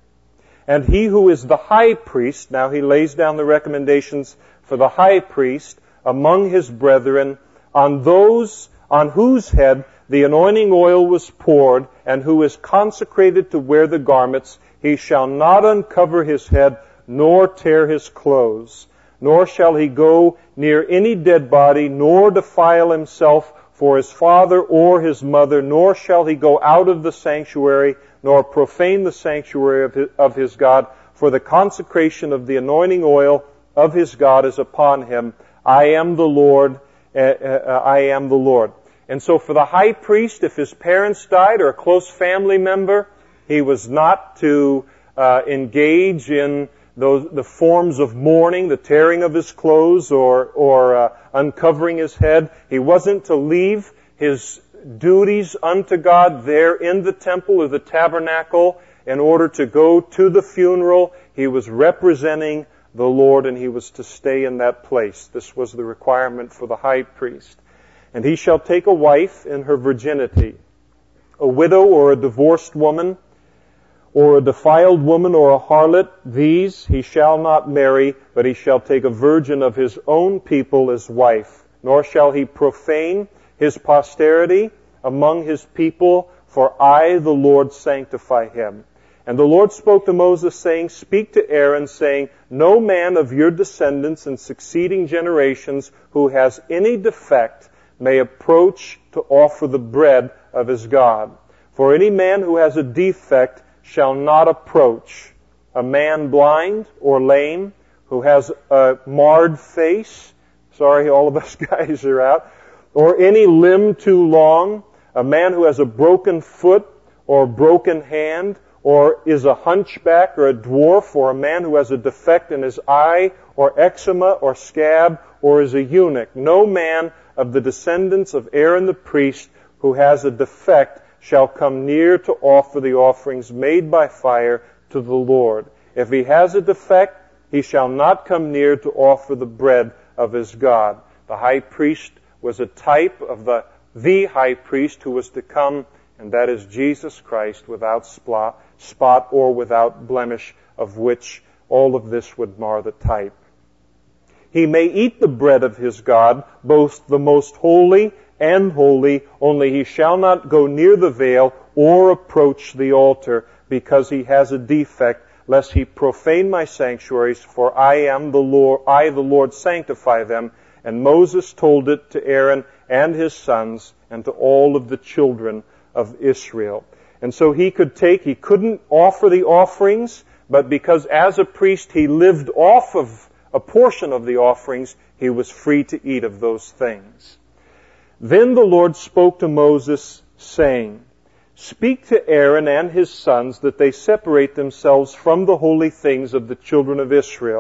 And he who is the high priest, now he lays down the recommendations for the high priest among his brethren, on those on whose head the anointing oil was poured, and who is consecrated to wear the garments, he shall not uncover his head, nor tear his clothes, nor shall he go near any dead body, nor defile himself for his father or his mother, nor shall he go out of the sanctuary, nor profane the sanctuary of his God, for the consecration of the anointing oil of his God is upon him. I am the Lord, I am the Lord. And so for the high priest, if his parents died or a close family member, he was not to engage in the forms of mourning, the tearing of his clothes or uncovering his head. He wasn't to leave his duties unto God there in the temple or the tabernacle in order to go to the funeral. He was representing the Lord, and he was to stay in that place. This was the requirement for the high priest. And he shall take a wife in her virginity, a widow or a divorced woman, or a defiled woman or a harlot. These he shall not marry, but he shall take a virgin of his own people as wife. Nor shall he profane his posterity among his people, for I, the Lord, sanctify him. And the Lord spoke to Moses, saying, Speak to Aaron, saying, No man of your descendants in succeeding generations who has any defect may approach to offer the bread of his God. For any man who has a defect shall not approach. A man blind or lame, who has a marred face, sorry, all of us guys are out, or any limb too long, a man who has a broken foot or a broken hand, or is a hunchback or a dwarf, or a man who has a defect in his eye, or eczema or scab, or is a eunuch. No man of the descendants of Aaron the priest who has a defect shall come near to offer the offerings made by fire to the Lord. If he has a defect, he shall not come near to offer the bread of his God. The high priest was a type of the high priest who was to come, and that is Jesus Christ, without spot or without blemish, of which all of this would mar the type. He may eat the bread of his God, both the most holy and holy, only he shall not go near the veil or approach the altar, because he has a defect, lest he profane my sanctuaries, for I am the Lord, sanctify them. And Moses told it to Aaron and his sons and to all of the children of Israel. And so he couldn't offer the offerings, but because as a priest he lived off of a portion of the offerings, he was free to eat of those things. Then the Lord spoke to Moses, saying, Speak to Aaron and his sons that they separate themselves from the holy things of the children of Israel,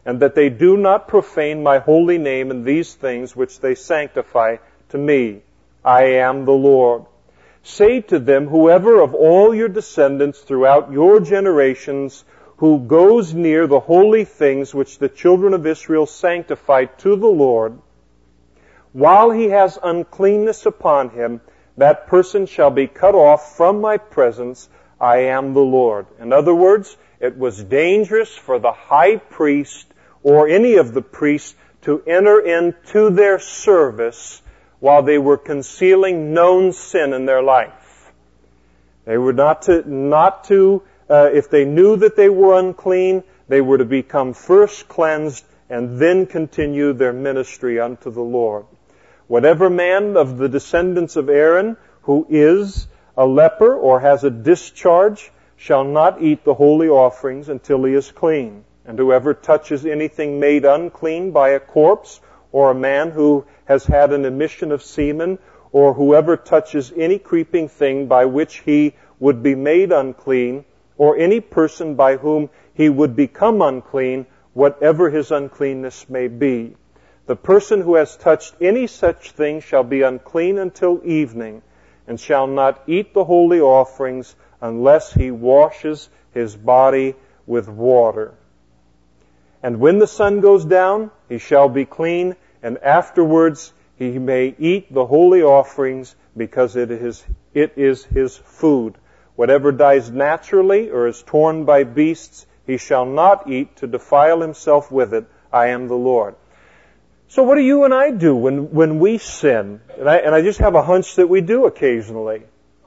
and that they do not profane my holy name in these things which they sanctify to me. I am the Lord. Say to them, whoever of all your descendants throughout your generations who goes near the holy things which the children of Israel sanctify to the Lord, while he has uncleanness upon him, that person shall be cut off from my presence. I am the Lord. In other words, it was dangerous for the high priest or any of the priests to enter into their service while they were concealing known sin in their life. They were not to, if they knew that they were unclean, they were to become first cleansed and then continue their ministry unto the Lord. Whatever man of the descendants of Aaron who is a leper or has a discharge shall not eat the holy offerings until he is clean. And whoever touches anything made unclean by a corpse, or a man who has had an emission of semen, or whoever touches any creeping thing by which he would be made unclean, or any person by whom he would become unclean, whatever his uncleanness may be. The person who has touched any such thing shall be unclean until evening, and shall not eat the holy offerings unless he washes his body with water. And when the sun goes down, he shall be clean, and afterwards he may eat the holy offerings, because it is his food. Whatever dies naturally or is torn by beasts, he shall not eat to defile himself with it. I am the Lord. So what do you and I do when we sin? And I just have a hunch that we do occasionally.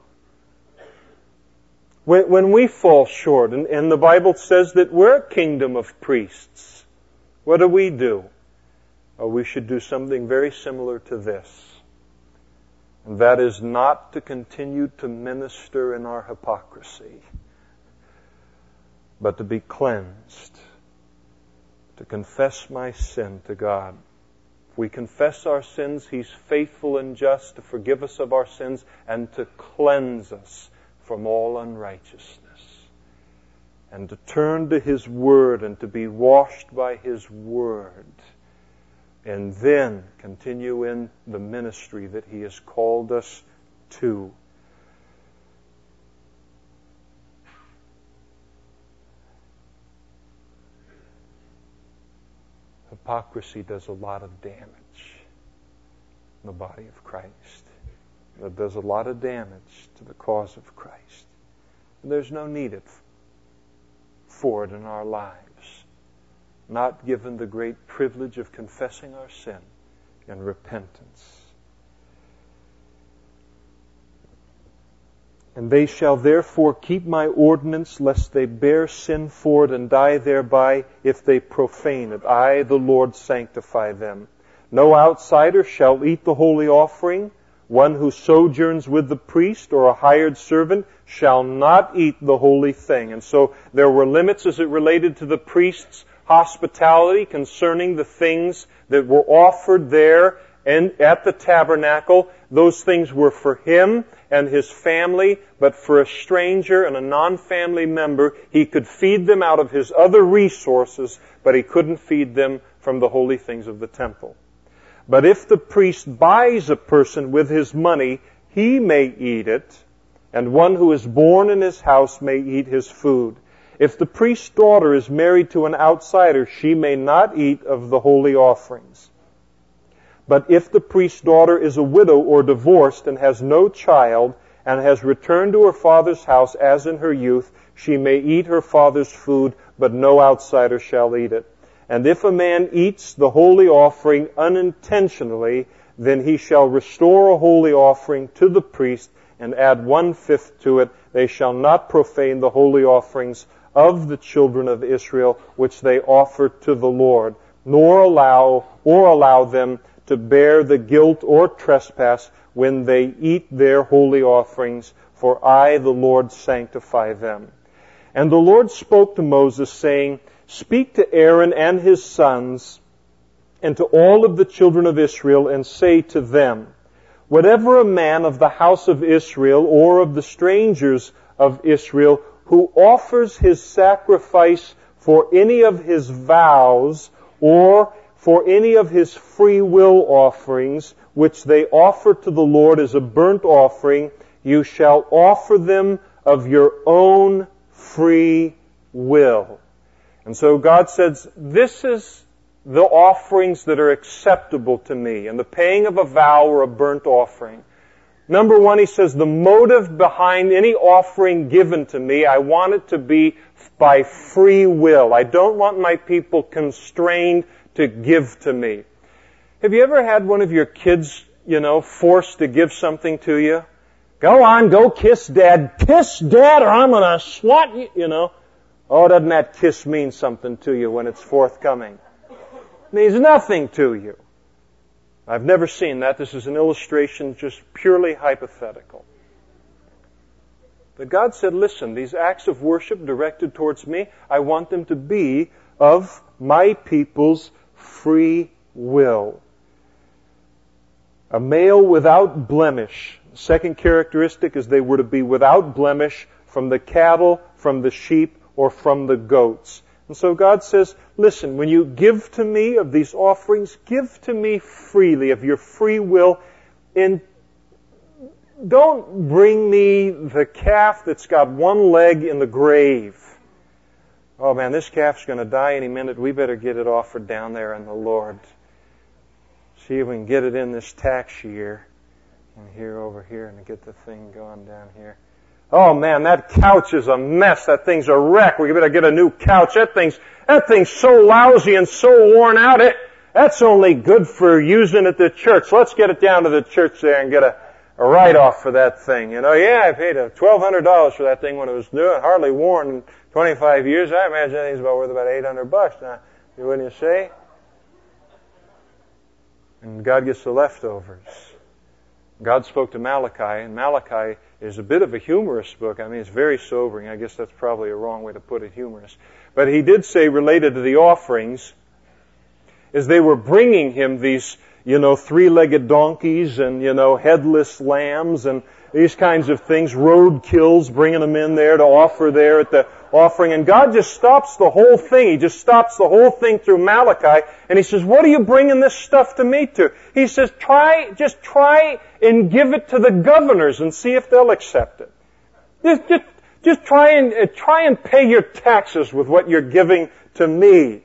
When we fall short, and the Bible says that we're a kingdom of priests, what do? Oh, we should do something very similar to this. And that is not to continue to minister in our hypocrisy, but to be cleansed, to confess my sin to God. If we confess our sins, He's faithful and just to forgive us of our sins and to cleanse us from all unrighteousness, and to turn to His Word and to be washed by His Word, and then continue in the ministry that He has called us to. Hypocrisy does a lot of damage in the body of Christ. It does a lot of damage to the cause of Christ. And there's no need for it in our lives. Not given the great privilege of confessing our sin and repentance. And they shall therefore keep my ordinance, lest they bear sin for it and die thereby, if they profane it. I, the Lord, sanctify them. No outsider shall eat the holy offering. One who sojourns with the priest or a hired servant shall not eat the holy thing. And so there were limits as it related to the priest's hospitality concerning the things that were offered there and at the tabernacle. Those things were for him and his family, but for a stranger and a non-family member, he could feed them out of his other resources, but he couldn't feed them from the holy things of the temple. But if the priest buys a person with his money, he may eat it, and one who is born in his house may eat his food. If the priest's daughter is married to an outsider, she may not eat of the holy offerings. But if the priest's daughter is a widow or divorced and has no child and has returned to her father's house as in her youth, she may eat her father's food, but no outsider shall eat it. And if a man eats the holy offering unintentionally, then he shall restore a holy offering to the priest and add 1/5 to it. They shall not profane the holy offerings of the children of Israel, which they offer to the Lord, nor allow them to bear the guilt or trespass when they eat their holy offerings, for I, the Lord, sanctify them. And the Lord spoke to Moses, saying, Speak to Aaron and his sons, and to all of the children of Israel, and say to them, Whatever a man of the house of Israel, or of the strangers of Israel, who offers his sacrifice for any of his vows or for any of his free will offerings, which they offer to the Lord as a burnt offering, you shall offer them of your own free will. And so God says, this is the offerings that are acceptable to me, and the paying of a vow or a burnt offering. Number one, he says, the motive behind any offering given to me, I want it to be by free will. I don't want my people constrained to give to me. Have you ever had one of your kids, forced to give something to you? Go on, go kiss Dad. Kiss Dad or I'm going to swat you, Oh, doesn't that kiss mean something to you when it's forthcoming? It means nothing to you. I've never seen that. This is an illustration just purely hypothetical. But God said, listen, these acts of worship directed towards me, I want them to be of my people's free will. A male without blemish. The second characteristic is they were to be without blemish from the cattle, from the sheep, or from the goats. And so God says, listen, when you give to me of these offerings, give to me freely of your free will, and don't bring me the calf that's got one leg in the grave. Oh man, this calf's going to die any minute. We better get it offered down there in the Lord. See if we can get it in this tax year. And here, over here, and get the thing going down here. Oh man, that couch is a mess. That thing's a wreck. We better get a new couch. That thing's so lousy and so worn out. That's only good for using at the church. Let's get it down to the church there and get a write-off for that thing. Yeah, I paid $1,200 for that thing when it was new and hardly worn in 25 years. I imagine that thing's worth about $800 now. Wouldn't you say? And God gets the leftovers. God spoke to Malachi, and Malachi is a bit of a humorous book. I mean, it's very sobering. I guess that's probably a wrong way to put it, humorous. But he did say, related to the offerings, as they were bringing him these, three-legged donkeys and, headless lambs and these kinds of things, roadkills, bringing them in there to offer there at the offering. And God just stops the whole thing. He just stops the whole thing through Malachi. And he says, what are you bringing this stuff to me to? He says, just try and give it to the governors and see if they'll accept it. Just try and pay your taxes with what you're giving to me.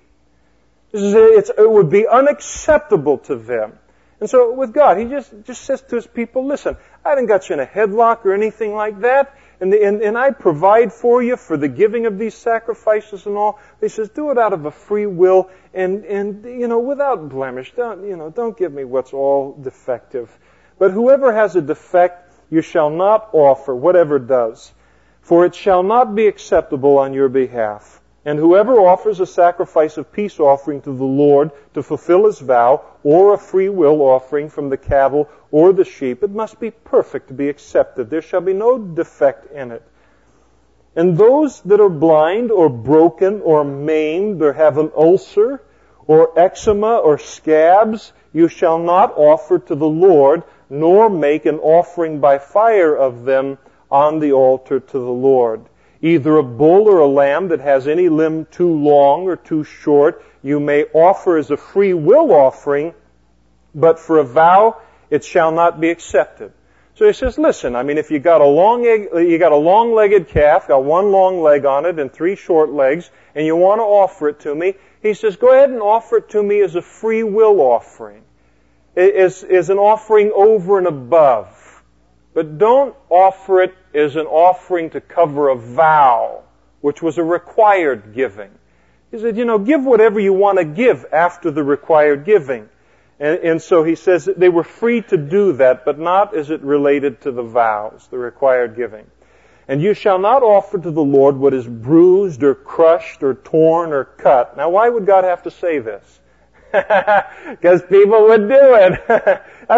It would be unacceptable to them. And so with God, he just says to his people, listen, I haven't got you in a headlock or anything like that, and I provide for you for the giving of these sacrifices and all. He says, do it out of a free will and without blemish. Don't give me what's all defective. But whoever has a defect, you shall not offer, whatever does, for it shall not be acceptable on your behalf. And whoever offers a sacrifice of peace offering to the Lord to fulfill his vow, or a free will offering from the cattle or the sheep, it must be perfect to be accepted. There shall be no defect in it. And those that are blind or broken or maimed or have an ulcer or eczema or scabs, you shall not offer to the Lord, nor make an offering by fire of them on the altar to the Lord. Either a bull or a lamb that has any limb too long or too short, you may offer as a free will offering, but for a vow, it shall not be accepted. So he says, listen, if you got a long-legged calf, got one long leg on it and three short legs, and you want to offer it to me, he says, go ahead and offer it to me as a free will offering. As an offering over and above. But don't offer it as an offering to cover a vow, which was a required giving. He said, give whatever you want to give after the required giving. And so he says that they were free to do that, but not as it related to the vows, the required giving. And you shall not offer to the Lord what is bruised or crushed or torn or cut. Now, why would God have to say this? Because people would do it.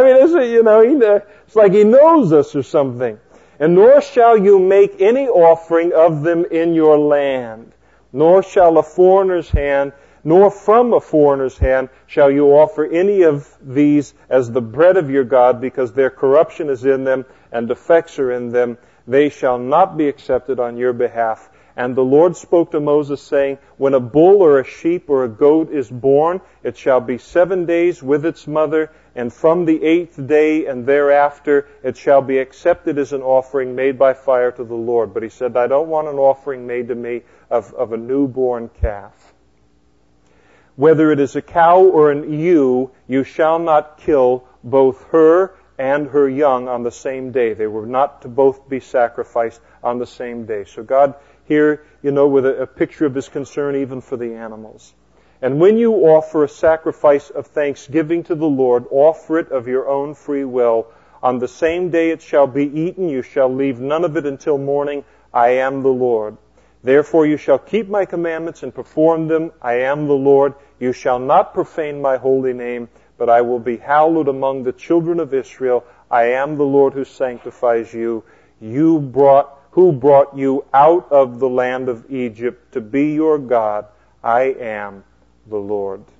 It's like he knows us or something. And nor shall you make any offering of them in your land, nor shall a foreigner's hand, nor from a foreigner's hand shall you offer any of these as the bread of your God, because their corruption is in them and defects are in them. They shall not be accepted on your behalf. And the Lord spoke to Moses, saying, when a bull or a sheep or a goat is born, it shall be 7 days with its mother, and from the 8th day and thereafter it shall be accepted as an offering made by fire to the Lord. But he said, I don't want an offering made to me of a newborn calf. Whether it is a cow or an ewe, you shall not kill both her and her young on the same day. They were not to both be sacrificed on the same day. So God here, with a picture of His concern even for the animals. And when you offer a sacrifice of thanksgiving to the Lord, offer it of your own free will. On the same day it shall be eaten. You shall leave none of it until morning. I am the Lord. Therefore you shall keep my commandments and perform them. I am the Lord. You shall not profane my holy name, but I will be hallowed among the children of Israel. I am the Lord who sanctifies you. Who brought you out of the land of Egypt to be your God. I am the Lord.